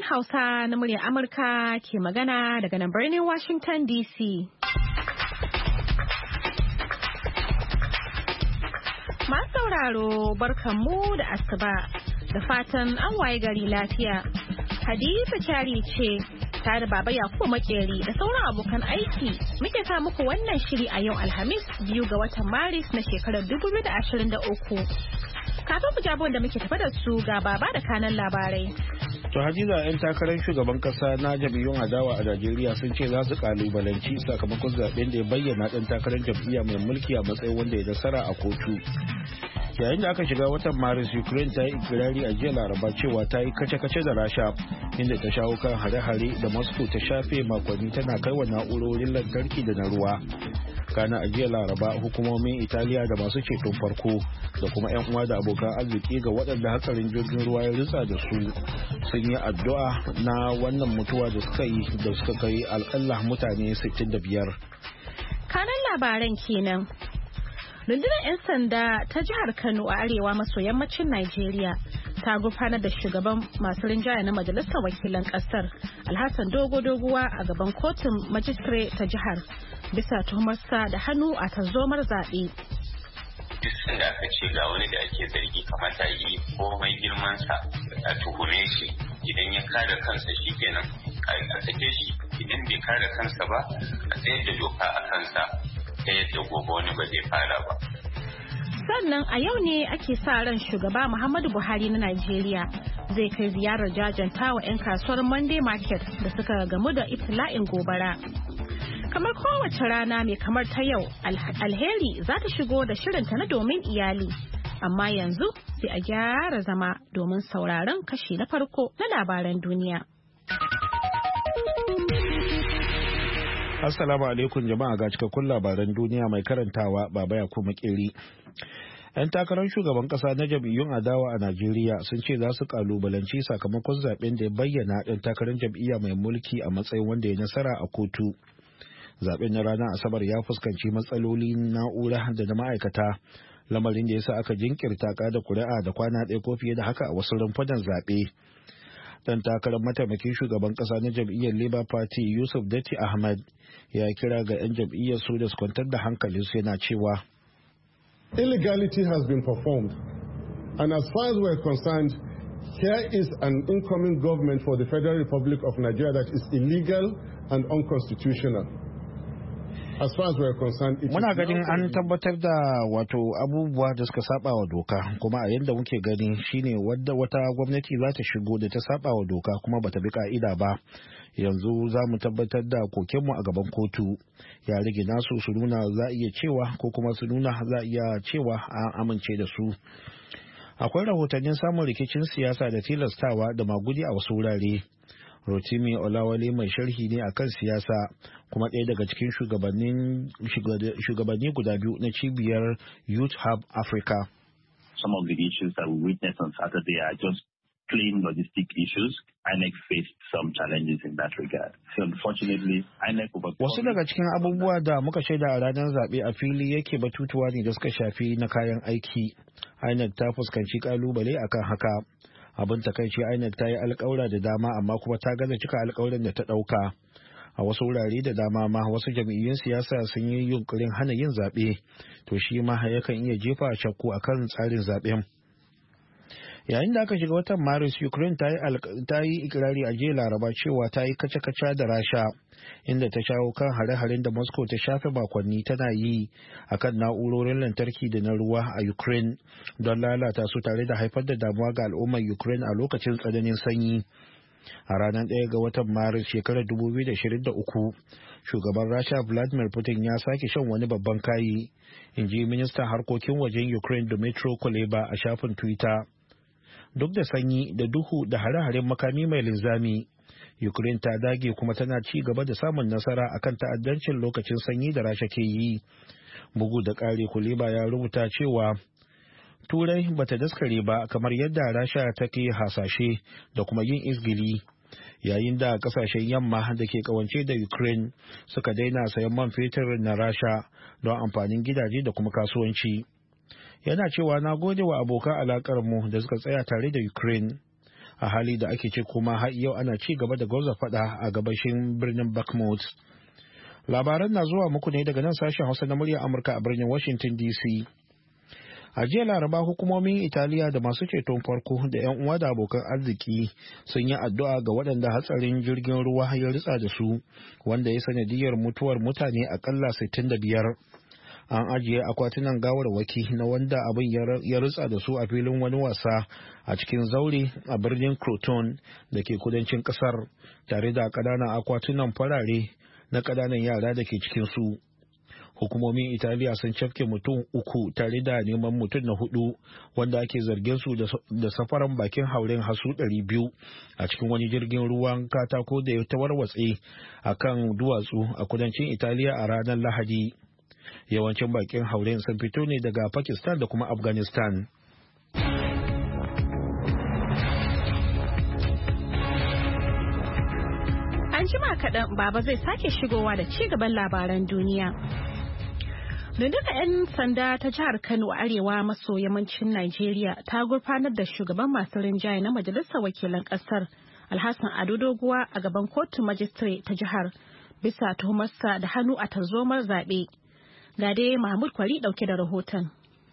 Hausa na muryar Amurka ke magana daga nan birnin Washington DC. Masu sauraro barkanmu da asuba da fatan an waye gari lafiya. Hadiza Kyari ce tare da Baba Yakubu Makeri da sauran abokan aiki muke sa muku wannan shiri a yau Alhamis 2 ga watan Maris na shekarar 2023. Kafin ku jabo da muke tafa da su ga Baba da kanan labarai. To Hadiza 'yan takarar shugaban kasa na jam'iyyun adawa a Najeriya sun ce za su kalubalanci sakamakon zaben da ya bayyana dan takarar jam'iyya mai mulki a matsayin wanda ya nasara a kotu. Yayin da aka shiga watan Maris, Ukraine ta yi ikirari a jiya Laraba cewa ta yi kace-kace da Rasha inda ta shawo kan hare-hare da Moscow ta shafe makonni tana kai wa na'urorin lantarki da na ruwa. Kana a jiya Laraba hukumomin Italiya da masu ceton farko da kuma 'yan uwa da abokan arziki ga waɗanda hatsarin jirgin ruwa ya ritsa da su sun yi addu'a na wannan mutuwa da suka kai alƙalla mutane 65. Kanan labaran kenan. Rundunar 'yan sanda ta jihar Kano a arewa maso yammacin Najeriya ta gurfanar da shugaban masu rinjaya na majalisar wakilan kasar Alhassan Doguwa a gaban kotun majistare ta jihar bisa tuhumarsa da hannu a tarzomar zaɓe. Duk sanda aka ce ga wani da ake zargi kamata yi komai girmansa a tuhume shi, idan ya kare kansa shi kenan a sake shi, idan bai kare kansa ba a tsayar da doka a kansa ta yadda gobe wani ba zai fara ba. Sannan a yau ne ake sa ran shugaba Muhammadu Buhari na Najeriya zai kai ziyarar jajanta wa 'yan kasuwar Monday Market da suka gamu da ibtila'in gobara. Kamar kowace rana mai kamar ta yau, alheri za ta shigo da shirinta na domin iyali. Amma yanzu sai a gyara zama domin sauraron kashi na farko na labaran duniya. Assalamu alaikum jama'a, ga cikakkun labaran duniya mai karantawa Baba Yakubu Makeri. 'Yan takarar shugaban kasa na jam'iyyun adawa a Najeriya sun ce za su kalubalanci sakamakon zaben da ya bayyana ɗan takarar jam'iyya mai mulki a matsayin wanda ya nasara a kotu. Zaben na ranar Asabar ya fuskanci matsalolin na'ura da na ma'aikata, lamarin da ya sa aka jinkirta kada kuri'a da kwana ɗaya ko fiye da haka a wasu rumfunan zaɓe. Dan takarar mataimakin shugaban kasa na jam'iyyar Labour Party Yusuf Datti Ahmed ya kira ga 'yan jam'iyyar su da su kwantar da hankalinsu yana cewa illegality has been performed, and as far as we're concerned, here is an incoming government for the Federal Republic of Nigeria that is illegal and unconstitutional. As far as we're concerned, muna ganin an tabbatar da wato abubuwa da suka saba wa doka, kuma a yadda muke gani shine wadda wata gwamnati za ta shigo da ta saba wa doka kuma bata bi ka'ida ba. Yanzu za mu tabbatar da kokenmu a gaban kotu, ya rage nasu su nuna za iya cewa ko kuma su nuna za iya cewa an amince da su. Akwai rahotannin samun rikicin siyasa da tilastawa da magudi a wasu wurare. Rotimi Olawale mai sharhi ne akan siyasa kuma ɗaya daga cikin shugabanni guda biyu na cibiyar Youth Hub Africa. Some of the issues that we witnessed on Saturday are just plain logistic issues. INEC faced some challenges in that regard. So unfortunately, INEC wasu daga cikin abubuwa da muka shaida a ranar zaɓe a fili yake batutuwa ne da suka shafi na kayan aiki. INEC ta fuskanci kalubale akan haka. Abin takaici INEC ta yi alƙawura da dama amma kuma ta gaza cika alƙawarin da ta ɗauka. A wasu wurare da dama ma wasu jam'iyyun siyasa sun yi yunkurin hana yin zaɓe, to shi ma yakan iya jefa shakku akan tsarin zaɓen. Yayin da aka shiga watan Maris, Ukraine ta yi ikirari a jiya Laraba cewa ta yi kace-kace da Rasha, inda ta shawo kan hare-haren da Moscow ta shafe makonni tana yi akan na'urorin lantarki da na ruwa a Ukraine don lalata su tare da haifar da damuwa ga al'ummar Ukraine a lokacin tsananin sanyi. A ranar 1 ga watan Maris shekarar 2023, shugaban Rasha Vladimir Putin ya sake shan wani babban kayi, in ji ministan harkokin wajen Ukraine Dmytro Kuleba a shafin Twitter. Duk da sanyi da duhu da hare-haren makami mai linzami, Ukraine ta dage kuma tana ci gaba da samun nasara akan ta'addancin lokacin sanyi da Rasha ke yi. Bugu da ƙari, Kuleba ya rubuta cewa Turai bata daskare ba kamar yadda Rasha take hasashe da kuma yin izgili, yayin da kasashen yamma da ke kawance da Ukraine suka daina sayan man fetur na Rasha don amfanin gidaje da kuma kasuwanci. Yana cewa na gode wa abokan alakar mu da suka tsaya tare da Ukraine. a hali da ake ce kuma har yau ana ci gaba da gauza fada a gabashin birnin Bakhmut. Labaran na zuwa muku ne daga nan sashen Hausa na muryar Amurka a birnin Washington DC. A jiya Laraba hukumomin Italiya da masu ceton farko da 'yan uwa da abokan arziki sun yi addu'a ga waɗanda hatsarin jirgin ruwa ya ritsa da su, wanda ya sanadiyar mutuwar mutane akalla 65. An ajiye akwatunan gawarwaki na wanda abin ya ritsa da su a filin wani wasa a cikin zaure a birnin Croton da ke kudancin kasar, tare da ƙananan akwatunan farare na ƙananan yara da ke cikin su. Hukumomin Italiya sun cafke mutum 3 tare da neman mutum na 4 wanda ake zargin su da safaran bakin hauren hasu 200 a cikin wani jirgin ruwan katako da ya tawarwatse a kan duwatsu a kudancin Italiya a ranar Lahadi. Yawancin bakin hauren sun fito ne daga Pakistan da kuma Afghanistan. An jima kaɗan baba zai sake shigowa da ci gaban labaran duniya. Rundunar 'yan sanda ta jihar Kano a arewa maso yammacin Najeriya ta gurfanar da shugaban masu rinjaye na majalisar wakilan ƙasar Alhassan Ado Doguwa a gaban kotun majistare ta jihar bisa tuhumarsa da hannu a tarzomar zaɓe. Ga dai Mahmud Kwari ɗauke da rahoton.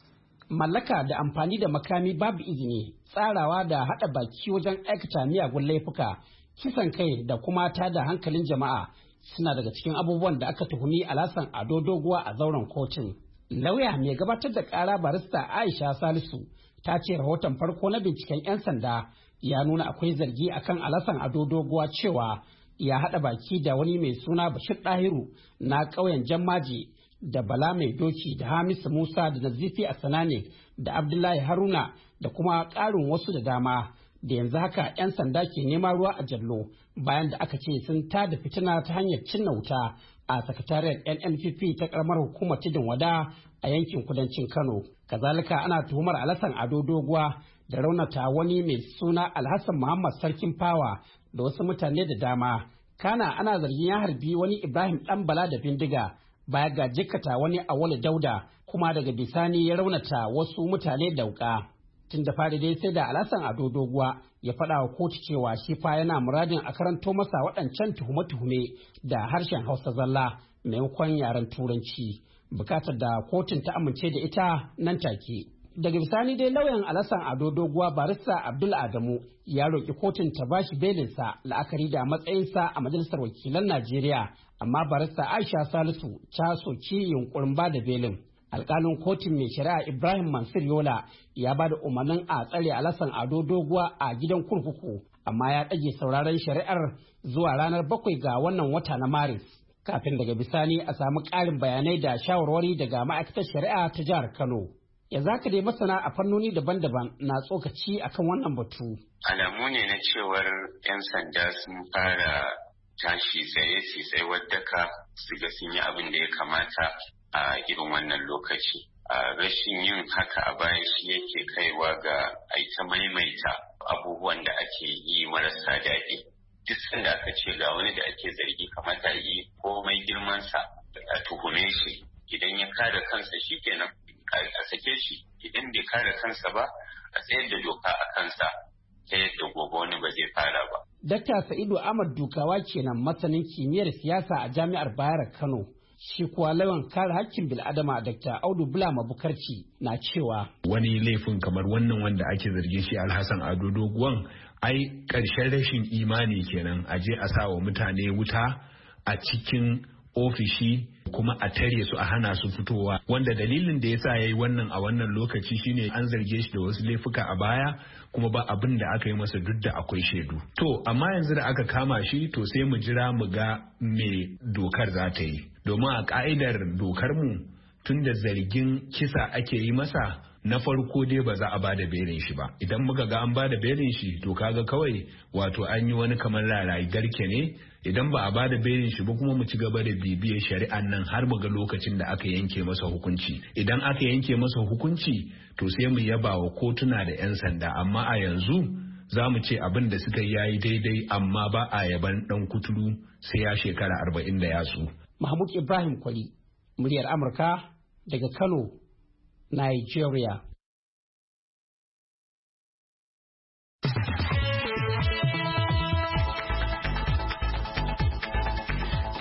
Mallaka da amfani da makami babu izini, tsarawa da haɗa baki wajen aikata miyagun laifuka, kisan kai da kuma tada hankalin jama'a suna daga cikin abubuwan da aka tuhumi Alhassan Ado Doguwa a zauren kotun. Lauya mai gabatar da ƙara barista Aisha Salisu ta ce rahoton farko na binciken 'yan sanda ya nuna akwai zargi akan Alhassan Ado Doguwa cewa ya haɗa baki da wani mai suna Bashir Dahiru na ƙauyen Jammaji da Bala Mai Doki da Hamisu Musa da Nazifi Asanane da Abdullahi Haruna da kuma ƙarin wasu da dama da yanzu haka 'yan sanda ke nema ruwa a jallo bayan da aka ce sun tada fitina ta hanyar cinna wuta a sakatariyar NNPP ta karamar hukumar Tudun Wada a yankin kudancin Kano. Kazalika ana tuhumar Alhassan Ado Doguwa da raunata wani mai suna Alhassan Muhammad Sarkin Fawa da wasu mutane da dama. Kana ana zargin ya harbi wani Ibrahim Dan Bala da bindiga baya ga jikkata wani Awolu Dauda kuma daga bisani ya raunata wasu mutane da wuka. Tun da fari dai sai da Alhassan Ado Doguwa ya faɗa wa kotu cewa shi fa yana muradin a karanto masa waɗancan tuhume-tuhume da harshen Hausa zalla maimakon yaren Turanci, bukatar da kotun ta amince da ita nan take. Daga bisani dai lauyan Alhassan Ado Doguwa barista Abdul Adamu ya roƙi kotun ta bashi belinsa la'akari da matsayinsa a majalisar wakilan Najeriya, amma barista Aisha Salisu ta soki yunkurin ba da belin. Alƙalin kotun mai shari'a Ibrahim Mansur Yola ya ba da umarnin a tsare Alhassan Ado Doguwa a gidan kurkuku, amma ya ɗage sauraron shari'ar zuwa ranar 7 ga wannan wata na Maris, kafin daga bisani a samu ƙarin bayanai da shawarwari daga ma'aikatar shari'a ta jihar Kano. Yanzu haka dai masana a fannoni daban-daban na tsokaci akan wannan batu. Alamu ne na cewar 'yan sanda sun fara tashi tsaye wadda su ga sun yi abin da ya kamata a irin wannan lokaci. Rashin yin haka a baya shi yake kaiwa ga aita maimaita abubuwan da ake yi marasa daɗi. Duk sanda aka ce ga wani da ake zargi kamata yi komai girmansa a tuhume shi, idan ya kare kansa shi kenan a sake shi, idan bai kare kansa ba a tsayar da doka a kansa ta yadda gobe wani ba zai fara ba. Dakta Sa'idu Ahmad Dukawa kenan masanin kimiyyar siyasa a Jami'ar Bayero Kano. Shi kuwa lawan kare hakkin bil'adama Dr. Audu Bulama Bukarci na cewa wani laifin kamar wannan wanda ake zargin shi Alhassan Ado Doguwan ai ƙarshen rashin imani kenan, a je a sa wa mutane wuta a cikin ofishi kuma a tare su a hana su fitowa, wanda dalilin da yasa yayi wannan a wannan lokaci shine an zarge shi da wasu laifuka a baya kuma ba abin da aka yi masa duk da akwai shaidu. To amma yanzu da aka kama shi to sai mu jira mu ga me dokar za ta yi, domin a ka'idar dokar mu tun da zargin kisa ake yi masa, na farko dai ba za a bada belin shi ba. Idan muka ga an bada belin shi to kaga kawai wato an yi wani kamar rarayi garke ne. Idan ba a bada belin shi ba kuma mu ci gaba da bibiyar shari'an nan har mu ga lokacin da aka yanke masa hukunci. Idan aka yanke masa hukunci to sai mu yaba wa kotuna da 'yan sanda, amma a yanzu za mu ce abin da suka yayi daidai, amma ba a yaban dan kuturu sai ya shekara 40 da yatsu. Mahmud Ibrahim Kwali, muryar Amurka daga Kano, Nigeria.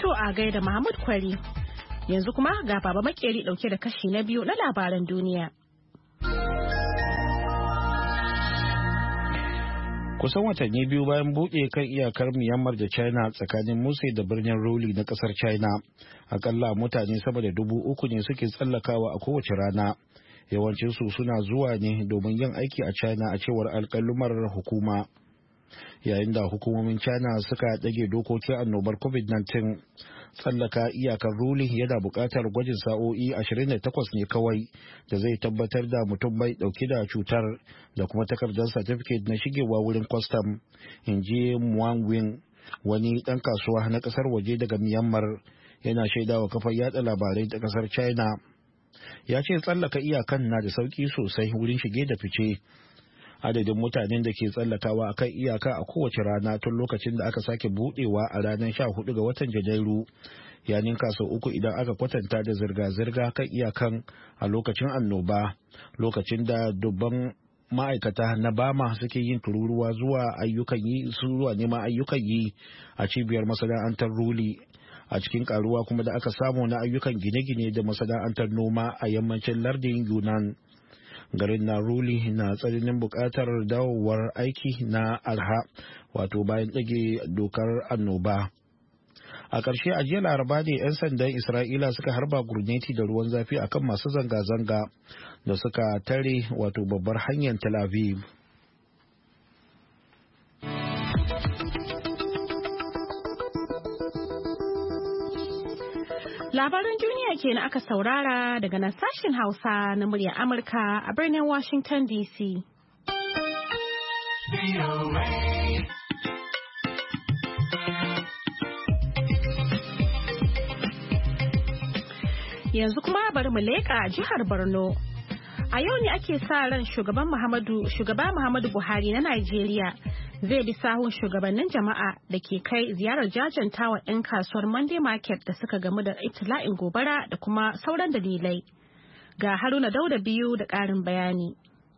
To a gaida Muhammad Kwari. Yanzu kuma ga Baba Makeri dauke da kashi na biyu na labaran duniya. Kusan watanni biyu bayan buɗe kan iyakar Myanmar da China tsakanin Muse da birnin Roli na ƙasar China, akalla mutane sama da 3,000 ne suke tsallakawa a kowace rana. Yawancinsu suna zuwa ne domin yin aiki a China a cewar alƙalumar hukuma. Yayin da hukumomin China suka ɗage dokokin annobar COVID-19, tsallaka iyakar Ruli yana buƙatar gwajin sa'o'i 28 ne kawai da zai tabbatar da mutum bai ɗauki da cutar da kuma takardar certificate na shigewa wurin kwastam, in ji Muang Wing, wani ɗan kasuwa na ƙasar waje daga Myanmar, yana shaidawa kafar yada labarai ta ƙasar China. Ya ce tsallaka iyakan na da sauƙi sosai wurin shige da fice. Adadin mutanen da ke tsallakawa a kan iyaka a kowace rana tun lokacin da aka sake budewa a ranar 14 ga watan Janairu ya ninka sau 3 idan aka kwatanta da zirga-zirga kan iyakan a lokacin annoba, lokacin da dubban ma'aikata na Bama suke yin tururuwa zuwa neman ayyukan yi a cibiyar masana'antar Ruli, a cikin karuwa kuma da aka samu na ayyukan gine-gine da masana'antar noma a yammacin lardin Yunnan. Garin na Ruli na tsananin buƙatar dawowar aiki na arha, wato bayan ɗage dokar annoba. A ƙarshe a jiya Laraba ne 'yan sandan Isra'ila suka harba gurneti da ruwan zafi akan masu zanga-zanga da suka tare wato babbar hanyar Tel Aviv. Labaran duniya kenan aka saurara daga nan sashen Hausa na muryar Amurka a birnin Washington DC. Yanzu kuma bari mu leƙa jihar Borno. A yau ne ake sa ran shugaba Muhammadu Buhari na Najeriya zai bi sahun shugabannin jama'a da ke kai ziyarar jajantawa 'yan kasuwar Monday Market da suka gamu da ibtila'in gobara da kuma sauran dalilai. Ga Haruna Dauda biyu da ƙarin bayani.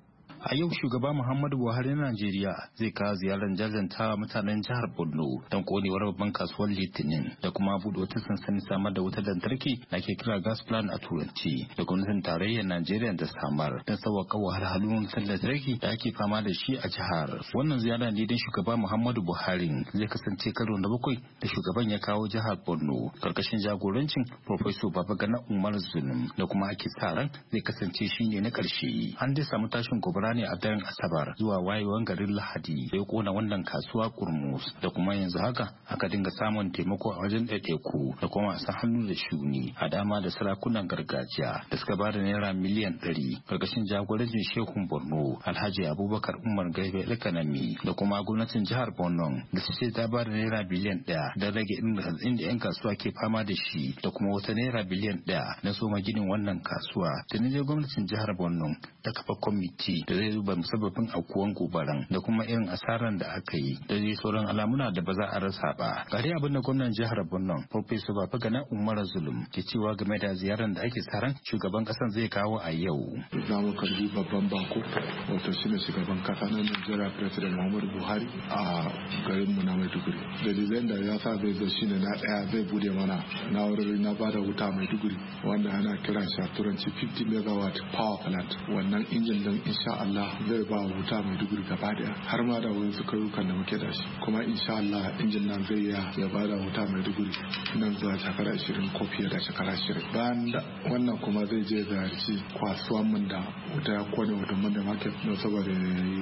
A yau shugaba Muhammadu Buhari na Najeriya zai kawo ziyarar jajanta mutanen jihar Borno don konewar babban kasuwar Litinin da kuma buɗe wata sansanin samar da wutar lantarki da ke kira gas plan a turanci da gwamnatin tarayyar Najeriya da samar don sauƙaƙa wahalhalun wutar lantarki da ake fama da shi a jihar. Wannan ziyara ne don shugaba Muhammadu Buhari zai kasance karo na 7 da shugaban ya kawo jihar Borno karkashin jagorancin Professor Babagana Umar Zulum da kuma ake sa ran zai kasance shine na ƙarshe. An dai samu tashin gobara ne a daren Asabar zuwa wayewan garin Lahadi da ya kona wannan kasuwa kurmus da kuma yanzu haka aka dinga samun taimako a wajen ɗaiɗaiku da kuma a hannu da shuni a dama da sarakunan gargajiya da suka bada naira miliyan 100 karkashin jagorancin Shehun Borno Alhaji Abubakar Umar Gaibe Alkanami da kuma gwamnatin jihar Borno da su ce ta bada naira biliyan 1 don rage inda 'yan kasuwa ke fama da shi da kuma wata naira biliyan 1 na soma ginin wannan kasuwa. Tuni dai gwamnatin jihar Borno ta kafa kwamiti da zai duba musabbabin aukuwan gobaran da kuma irin asaran da aka yi da dai sauran alamuna da ba za a rasa ba. Gari abin da gwamnan jihar Borno Professor Babagana Umar Zulum ke cewa game da ziyarar da ake tsaron shugaban kasan zai kawo a yau. Za mu karbi babban bako wato shine shugaban kasa na Najeriya President Muhammadu Buhari a garin mu na Maiduguri. Dalilan da ya sa zai zo shine na daya zai bude mana na'urori na bada wuta Maiduguri wanda ana kiran shi a turanci 50 megawatt power plant. Wannan injin din insha Allah zai ba wuta Maiduguri gaba daya har ma da wasu kauyukan da muke da shi, kuma insha Allah injin nan zai ya ba da wuta Maiduguri nan zuwa shekara 20 ko fiye da shekara 20. Bayan da wannan kuma zai je ziyarci kasuwan mun da wuta ya kone wata mun da market don saboda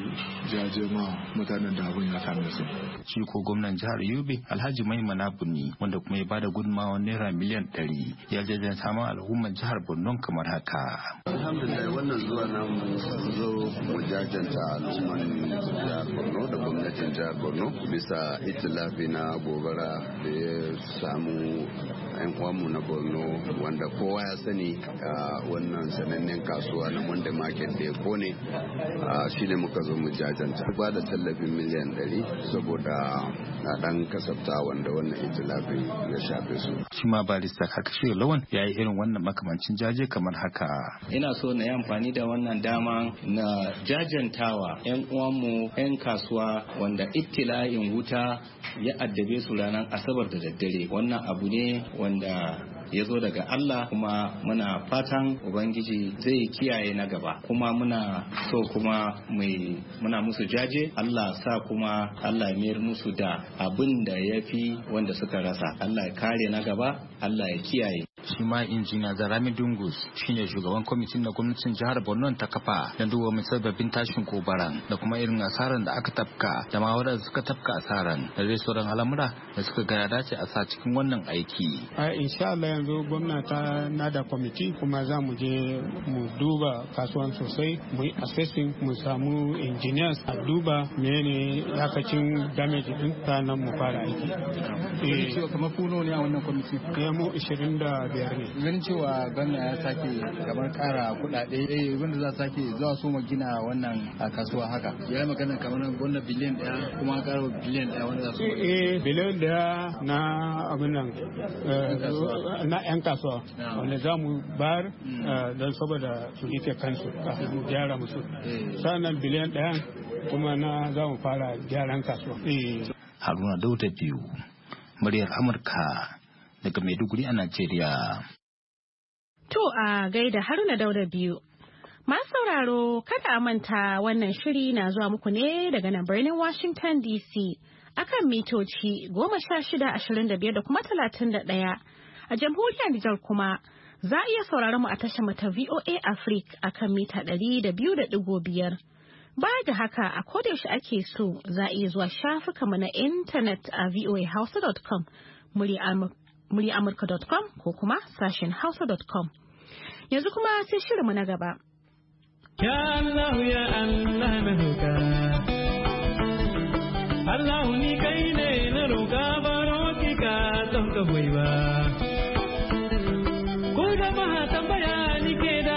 jaje ma mutanen da abin ya same su. Shi ko gwamnan jihar Yobe Alhaji Maimuna Bunni wanda kuma ya bada gudunmawa naira miliyan 100 ya jajanta ma al'ummar jihar Borno kamar haka. Alhamdulillah wannan zuwa namu zo mu jajanta al'umman jihar Borno da gwamnatin jihar Borno bisa itilafi na gobara da ya samu 'yan uwanmu na Borno wanda kowa ya sani wannan sanannen kasuwa na Monday Market da ya kone shi ne muka zo mu jajanta. Ba da tallafin miliyan 100 saboda na dan kasafta wanda wannan itilafin ya shafe su. Shi ma barista Kakashe Lawan ya yi irin wannan makamancin jaje kamar haka. Ina so na yi amfani da wannan dama na jajantawa 'yan uwanmu 'yan kasuwa wanda ibtila'in wuta ya addabe su ranar Asabar da daddare. Wannan abu ne wanda ya zo daga Allah, kuma muna fatan Ubangiji zai kiyaye na gaba, kuma muna so kuma muna musu jaje. Allah sa kuma Allah ya mayar musu da abin da ya fi wanda suka rasa. Allah ya kare na gaba, Allah ya kiyaye. Shi ma injiniya Zarami Dungus shine shugaban kwamitin da gwamnatin jihar Borno ta kafa don duba musabbabin tashin gobaran da kuma irin asaran da aka tafka da ma wadanda suka tafka asaran da zai sauran al'amura da suka ga ya dace a sa cikin wannan aiki. Insha Allah yanzu gwamnati na da kwamiti kuma za mu je mu duba kasuwan sosai, mu yi assessing, mu samu engineers a duba menene yakacin damage din sannan mu fara aiki. Kamar kuno ne a wannan kwamiti? Mu 25 ne. Ganin cewa gwamna ya sake kamar kara kuɗaɗe wanda za sake zuwa so gina wannan kasuwa haka. Ya yi magana kamar gwamna biliyan 1 kuma kara biliyan 1 wanda za su biliyan 1 na abin nan na 'yan kasuwa wanda za mu bayar don saboda su rike kansu kafin mu gyara musu. Sannan biliyan 1 kuma na za mu fara gyaran kasuwa. Haruna Dauda biyu, muryar Amurka daga Maiduguri a Najeriya. To a gaida Haruna Dauda biyu. Masu sauraro kada a manta wannan shiri na zuwa muku ne daga nan birnin Washington DC akan mitoci 1625 da kuma 31. A jamhuriyar Nijar kuma za a iya sauraron mu a tashar mu ta VOA Africa akan mita 200.5. Baya da haka a kodayaushe ake so za a iya zuwa shafukanmu na intanet a voahausa.com, muryaamurka.com ko kuma sashen hausa.com. Yanzu kuma sai shirinmu na gaba. Ya Allah ya Allah na roƙa. Allah ni kai ne na roƙa baro ki ka don ka hoyi ba. Ko jama'a tambaya ni ke da.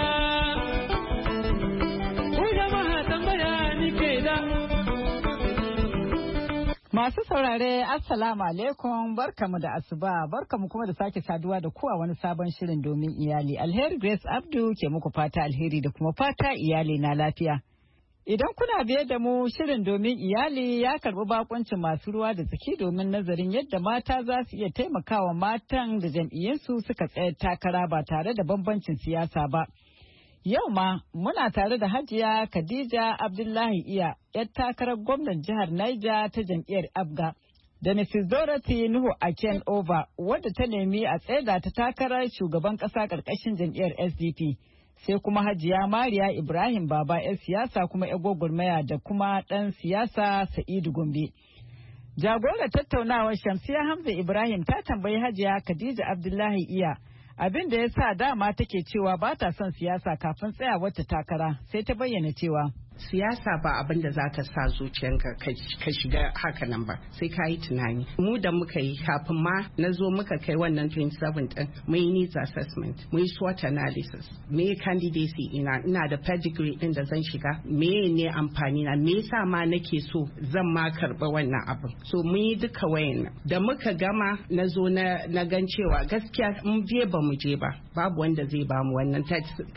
Masu saurare Assalamu alaikum, barkamu da asuba, barkamu kuma da sake saduwa da kuwa wani sabon shirin domin iyali. Alheri Grace Abdu ke muku fata alheri da kuma fata iyali na lafiya. Idan kuna biye da mu shirin domin iyali ya karbi bakuncin masu ruwa da tsaki domin nazarin yadda mata za su iya taimakawa matan da jam'iyyunsu suka tsaya takara ba tare da bambancin siyasa ba. Yau ma muna tare da Hajiya Khadija Abdullahi Iya, 'yar takarar gwamnan jihar Niger ta jam'iyyar Abga, da Mrs. Dorothy Nuhu Aken Over, wadda ta nemi a tsaida ta takarar shugaban ƙasa ƙarƙashin jam'iyyar SDP, sai kuma Hajiya Mariya Ibrahim Baba 'yar siyasa kuma 'yar gwagwarmaya da kuma ɗan siyasa Sa'idu Gombe. Jagorar tattaunawar Shamsiya Hamza Ibrahim ta tambayi Hajiya Khadija Abdullahi Iya abin da ya sa dama take cewa ba ta son siyasa kafin tsayawar ta takara, sai ta bayyana cewa siyasa ba abin da za ka sa zuciyanka ka shiga haka nan ba, sai ka yi tunani. Mu da muka yi kafin ma na zo muka kai wannan 27 din, mun yi needs assessment, mun yi SWOT analysis, me candidacy ina da pedigree din da zan shiga, me ne amfani na, me yasa ma nake so zan ma karba wannan abin. So mun yi duka wayan da muka gama na zo na gan cewa gaskiya in je ba mu je ba, babu wanda zai ba mu wannan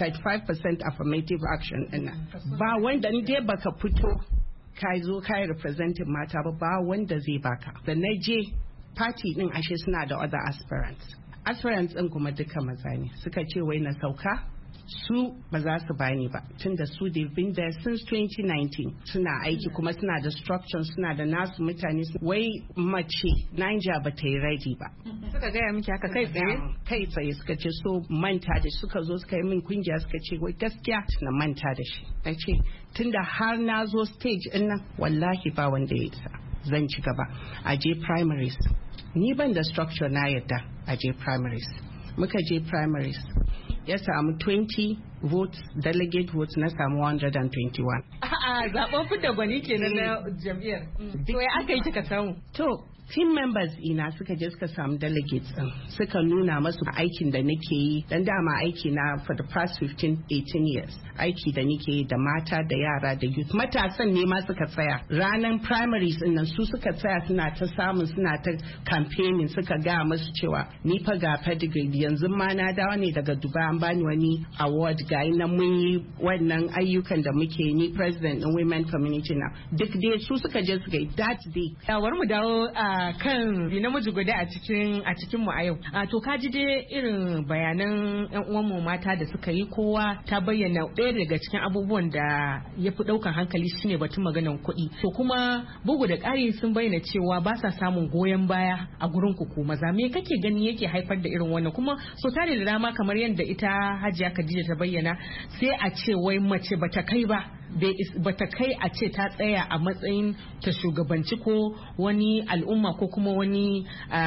35% affirmative action din ba wanda in dai baka fito ka zo ka representing mata ba wanda zai baka. Da na je party din ashe suna da other aspirants din kuma duka maza ne, suka ce wai na sauka su ba za su bani ba tunda su they've been there since 2019 suna aiki kuma suna da structure, suna da nasu mutane. Wai mace Niger ba ta yi ready ba. Suka gaya miki haka kai tsaye suka ce so manta da suka zo suka yi min kungiya suka ce wai gaskiya na manta da shi. Na ce tunda har na zo stage din nan wallahi ba wanda ya isa zan ci gaba a je primaries. Ni ban da structure na yadda a je primaries. Muka je primaries ya samu 20 votes, delegate votes na samu 121. Zaɓen fidda gwani kenan na jam'iyyar. To ya aka yi kika samu? To team members ina suka je suka samu delegates din suka nuna masu aikin da nake yi dan dama aiki na for the past 15-18 years aiki da nake yi da mata da yara da youth matasan ne ma suka tsaya ranar primaries din nan su suka tsaya suna ta campaigning suka ga masu cewa ni fa ga pedigree yanzu ma na dawo ne daga Dubai an bani wani award ga nan mun yi wannan ayyukan da muke ni president din women community na duk dai su suka je suka yi that day yawar mu dawo kan namiji guda a cikin mu a yau to ka ji dai irin bayanan yan uwan mu mata da suka yi kowa ta bayyana ɗaya daga cikin abubuwan da ya fi ɗaukan hankali shine batun maganan kuɗi to kuma bugu da ƙari sun bayyana cewa ba sa samun goyon baya a gurin ku maza me kake gani yake haifar da irin wannan kuma so tare da dama kamar yadda ita Hajiya Khadija ta bayyana sai a ce wai mace bata kai ba bata kai a ce ta tsaya a matsayin ta shugabanci ko wani al'umma ko kuma wani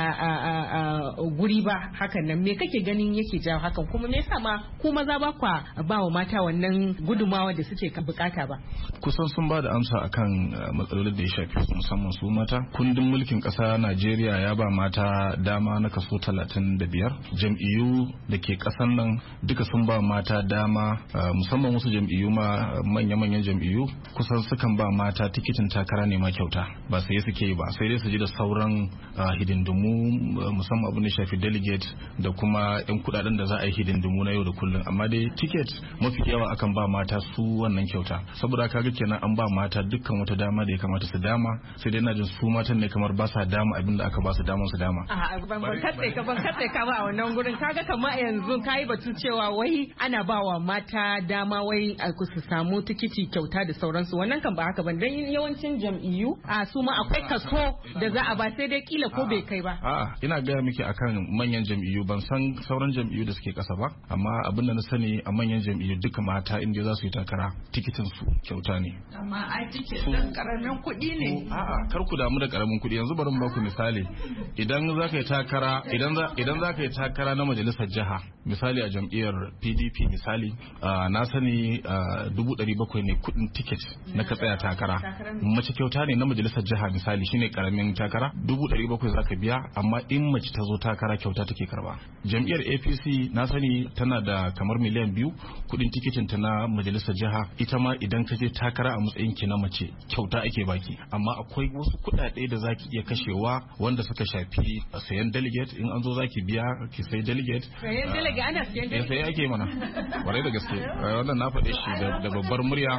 guri ba hakan nan me kake ganin yake jawo hakan kuma me yasa ma ku maza ba kwa ba wa mata wannan gudumawa da suke bukata ba kusan sun ba da amsa akan matsalolin da ya shafi su musamman su mata kundin mulkin kasa Najeriya ya ba mata dama na kaso 35 jam'iyyu da ke kasan nan duka sun ba mata dama musamman wasu jam'iyyu ma manyan jam'iyyu kusan sukan ba mata tikitin takara ne ma kyauta ba sai suke yi ba sai dai su ji da sauran hidindimu musamman abin da shafi delegate da kuma yan kudaden da za a yi hidindimu na yau da kullum amma dai ticket mafi yawa akan ba mata su wannan kyauta saboda kaga kenan an ba mata dukkan wata dama da ya kamata su dama sai dai na jin su matan ne kamar ba sa dama abin da aka ba su damar su dama ban katse ka ba a wannan gurin kaga kamar yanzu kai batun cewa wai ana ba wa mata dama wai su samu tikiti kyauta da sauransu wannan kan ba haka ban dan yawancin jam'iyyu su ma akwai kaso da za a ba sai dai kila ko bai kai ba ina gaya miki akan manyan jam'iyyu ban san sauran jam'iyyu da suke kasa ba amma abin da na sani a manyan jam'iyyu duka mata inda za su yi takara tikitin su kyauta ne amma ai tiket dan karamin kuɗi ne kar ku damu da karamin kuɗi yanzu bari mu ba ku misali idan za ka yi takara idan za ka yi takara na majalisar jiha misali a jam'iyyar PDP misali na sani 700 ne kudin tiket na ka tsaya takara mace kyauta ne na majalisar jiha misali shine karamin takara 700 zaka biya amma in mace ta zo takara kyauta take karba jam'iyyar APC na sani tana da kamar miliyan 2 kudin tiketin ta na majalisar jiha ita ma idan ka je takara a matsayin ki na mace kyauta ake baki amma akwai wasu kudade da zaki iya kashewa wanda suka shafi sayan delegate in an zo zaki biya ki sai delegate sayan delegate ana sayan delegate sai ake mana bare da gaske wannan na faɗe shi da babbar murya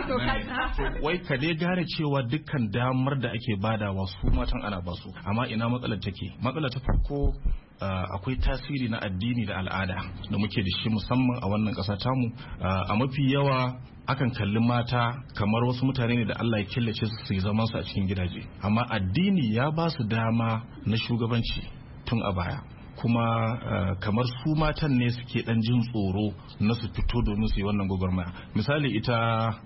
wai ka dai gane cewa dukkan damar da ake badawa su matan ana basu amma ina matsalar take matsalar ta farko akwai tasiri na addini da al'ada da muke da shi musamman a wannan ƙasa tamu a mafi yawa akan kalli mata kamar wasu mutane ne da Allah ya killace su yi zaman su a cikin gidaje amma addini ya ba su dama na shugabanci tun a baya kuma kamar su matan ne suke dan jin tsoro na su fito domin su yi wannan gwagwarmaya misali ita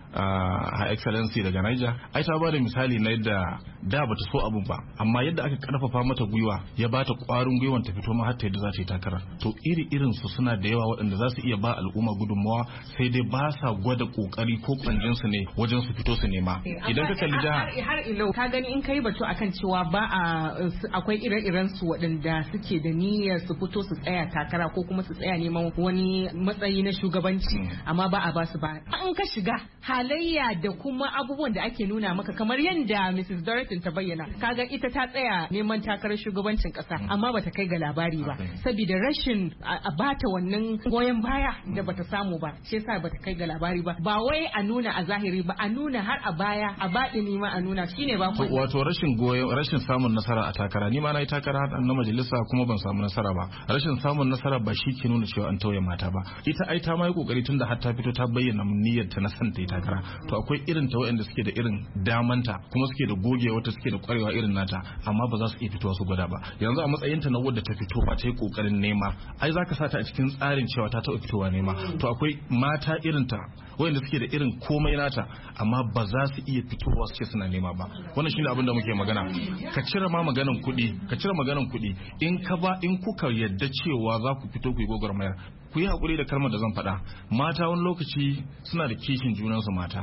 Her Excellency daga Niger ai ta bada misali na yadda da bata so abun ba amma yadda aka karfafa mata gwiwa ya bata kwarin gwiwan ta fito ma har ta yadda za ta yi takara to irin su suna da yawa waɗanda za su iya ba al'umma gudunmawa sai dai ba sa gwada kokari ko kwanjin su ne wajen su fito su nema idan ka kalli har ilo ka gani in kai batu akan cewa ba akwai ire-iren su waɗanda suke da niyyar su fito su tsaya takara ko kuma su tsaya neman wani matsayi na shugabanci amma ba a ba su ba an ka shiga halayya da kuma abubuwan da ake nuna maka kamar yadda Mrs. Dorothy ta bayyana kaga ita ta tsaya neman takarar shugabancin kasa amma bata kai ga labari ba saboda rashin a bata wannan goyon baya da bata samu ba shi yasa bata kai ga labari ba ba wai a nuna a zahiri ba a nuna har a baya a baɗi ni ma a nuna shine ba wato rashin samun nasara a takara ni ma na yi takara na majalisa kuma ban samu nasara ba rashin samun nasara ba shi ke nuna cewa an tauye mata ba ita ai ta mai kokari tunda har ta fito ta bayyana niyyar ta na san ta yi takara to akwai irin ta waɗanda suke da irin damanta kuma suke da gogewa wata suke da kwarewa irin nata amma ba za su iya fitowa su gwada ba yanzu a matsayin ta na wadda ta fito ba ta yi kokarin nema ai zaka sa ta a cikin tsarin cewa ta taɓa fitowa nema to akwai mata irin ta waɗanda suke da irin komai nata amma ba za su iya fitowa su ce suna nema ba wannan shine abin da muke magana ka cire ma maganan kuɗi in kuka yadda cewa za ku fito ku yi gwagwarmayar ku yi haƙuri da kalmar da zan faɗa mata wani lokaci suna da kishin junansu mata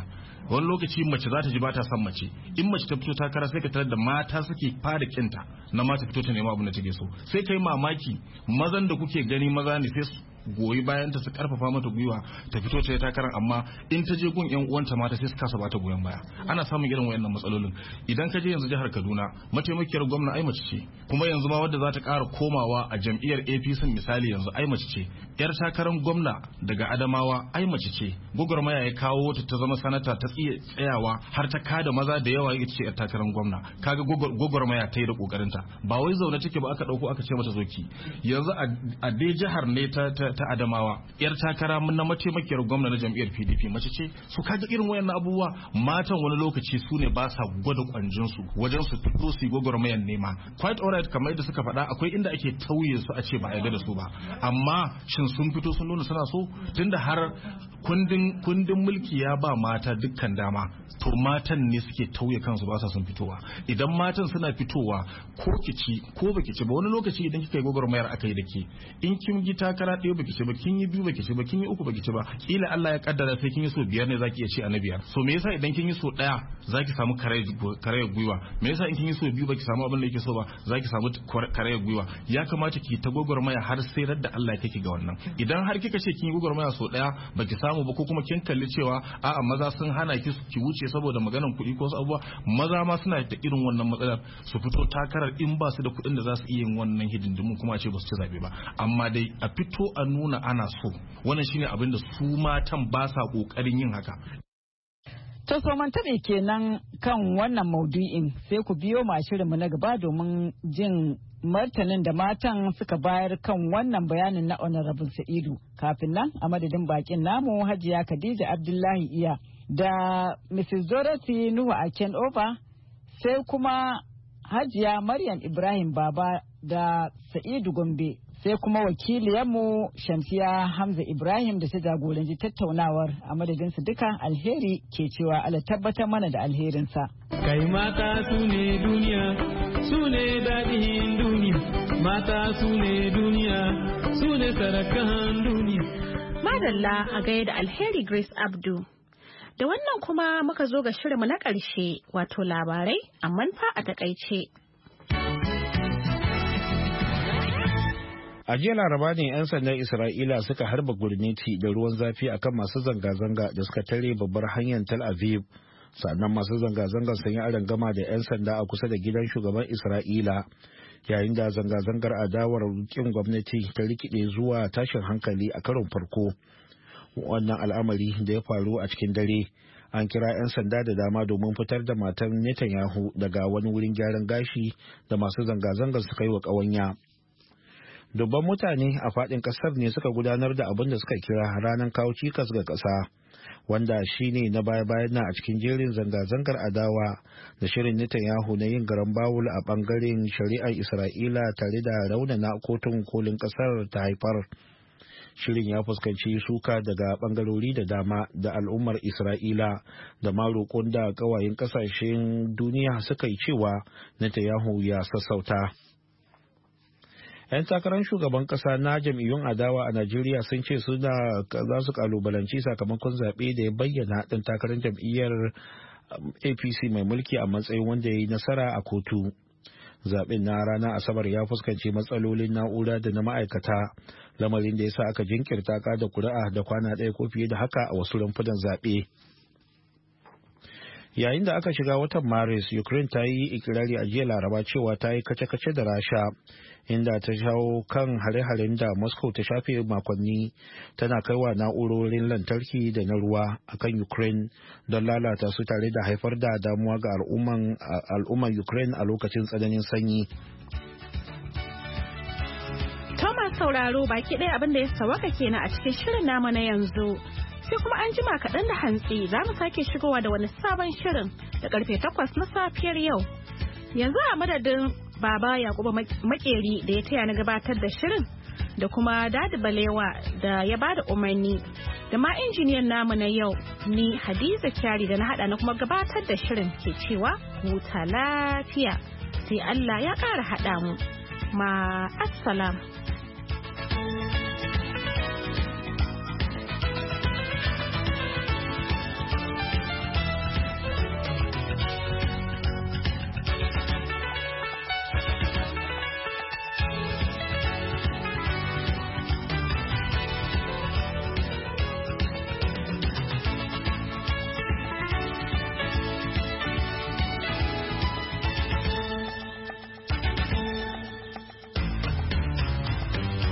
wani lokaci mace za ta ji ba ta son mace, in mace ta fito takara sai ka tarar da mata suke fara kinta na mata fito ta nema abin da take so, sai kai mamaki mazan da kuke gani maza ne sai su goyi bayan ta su karfafa mata gwiwa ta fito ta yi takarar, amma in ta je gun yan uwanta mata sai su kasa bata goyon baya. Ana samun irin wayannan matsalolin. Idan ka je yanzu jihar Kaduna, mataimakiyar gwamna ai mace ce, kuma yanzu ma wadda za ta ƙara komawa a jam'iyyar APC misali yanzu ai mace ce, yar takarar gwamna daga Adamawa ai mace ce, gwagwarmaya ya kawo ta ta zama sanata ta tsayawa har ta kada maza da yawa ita ce yar takarar gwamna. Kaga gwagwarmaya ta yi da kokarinta, ba wai zaune take ba aka dauko aka ce mata zoki. Yanzu a dai jihar ne ta Adamawa, yar takara na mataimakiyar gwamna na jam'iyyar PDP mace ce. Su kaga irin wayannan abubuwa matan wani lokaci su ne ba sa gwada kwanjin su wajen su fito su gwagwarmayar nema. Quite alright, kamar yadda suka faɗa akwai inda ake tauye su a ce ba a yarda da su ba, amma shin sun fito sun nuna suna so? Tunda har kundin mulki ya ba mata dukkan dama, to matan ne suke tauye kansu ba sa son fitowa. Idan matan suna fitowa ko kici ko baki ci ba, wani lokaci idan kika yi gwagwarmayar aka yi da ke, in kin yi takara ɗaya baki ci ba, kin yi biyu baki ci ba, kin yi uku baki ci ba, kila Allah ya kaddara sai kin yi so 5 ne zaki iya ci a na 5. So me yasa idan kin yi so 1 zaki samu karayar gwiwa? Me yasa in kin yi so 2 baki samu abin da yake so ba zaki samu karayar gwiwa? Ya kamata ki ta gwagwarmaya har sai da Allah ya kike ga wannan. Idan har kika ce kin yi gwagwarmaya so 1 baki samu ba, ko kuma kin kalli cewa a'a maza sun hana ki wuce saboda maganan kuɗi ko wasu abubuwa, maza ma suna da irin wannan matsalar, su fito takarar in ba su da kuɗin da za su iya yin wannan hidindimu kuma a ce ba su ci zaɓe ba. Amma dai a fito a nuna ana so, wannan shine abin da su matan ba sa ƙoƙarin yin haka. To soman taɓe kenan kan wannan maudu'in, sai ku biyo ma shirinmu na gaba domin jin martanin da matan suka bayar kan wannan bayanin na Honorable Sa'idu. Kafin nan a madadin bakin namu Hajiya Khadija Abdullahi Iya da Mrs. Dorothy Nuhu Akenover, sai kuma Hajiya Maryam Ibrahim Baba da Sa'idu Gombe, sai kuma wakiliyarmu Shamsiya Hamza Ibrahim da ta jagoranci tattaunawar. A madadinsu duka alheri ke cewa Allah tabbatar mana da alherinsa. Kai mata su ne duniya, su ne daɗin duniya, mata su ne duniya, su ne sarakan duniya. Madalla a gaya da alheri Grace Abdu. Da wannan kuma muka zo ga shirinmu na ƙarshe, wato labarai amma fa a takaice. A jiya Laraba ne 'yan sandan Isra'ila suka harba gurneti da ruwan zafi akan masu zanga-zanga da suka tare babbar hanyar Tel Aviv. Sannan masu zanga-zangar sun yi arangama da 'yan sanda a kusa da gidan shugaban Isra'ila, yayin da zanga-zangar adawar kin gwamnati ta rikide zuwa tashin hankali a karon farko. Wannan al'amari da ya faru a cikin dare, an kira 'yan sanda da dama domin fitar da matan Netanyahu daga wani wurin gyaran gashi da masu zanga-zangar suka yi wa ƙawanya. Dubban mutane a faɗin ƙasar ne suka gudanar da abin da suka kira ranar kawo cikas ga ƙasa, wanda shi ne na baya-bayan na a cikin jerin zanga-zangar adawa da shirin Netanyahu na yin garan bawul a ɓangaren shari'ar Isra'ila tare da raunana kotun kolin ƙasar ta haifar. Shirin ya fuskanci suka daga ɓangarori da dama da al'ummar Isra'ila da ma roƙon da ƙawayen ƙasashen duniya suka yi cewa Netanyahu ya sassauta. 'Yan takarar shugaban kasa na jam'iyyun adawa a Najeriya sun ce za su kalubalanci sakamakon zaɓe da ya bayyana ɗan takarar jam'iyyar APC mai mulki a matsayin wanda ya yi nasara a kotu. Zaɓen na ranar Asabar ya fuskanci matsalolin na'ura da na ma'aikata, lamarin da ya sa aka jinkirta kada kuri'a da kwana ɗaya ko fiye da haka a wasu rumfunan zaɓe. Yayin da aka shiga watan Maris, Ukraine ta yi ikirari a jiya Laraba cewa ta yi kace-kace da Rasha, inda ta shawo kan hare-haren da Moscow ta shafe makonni tana kaiwa na'urorin lantarki da na ruwa a kan Ukraine don lalata su tare da haifar da damuwa ga al'umman Ukraine a lokacin tsananin sanyi. Thomas sauraro baki ɗaya abin da ya sawaka kenan a cikin shirin namu na yanzu. Sai kuma an jima kaɗan da hantsi za mu sake shigowa da wani sabon shirin da karfe 8 na safiyar yau. Yanzu a madadin Baba Yakubu Makeri da ya taya na gabatar da shirin da kuma Dadi Balewa da ya bada umarni da ma injiniyan namu na yau, ni Hadiza Kyari da na hada na kuma gabatar da shirin ke cewa huta lafiya sai Allah ya ƙara haɗa mu. Ma assalam.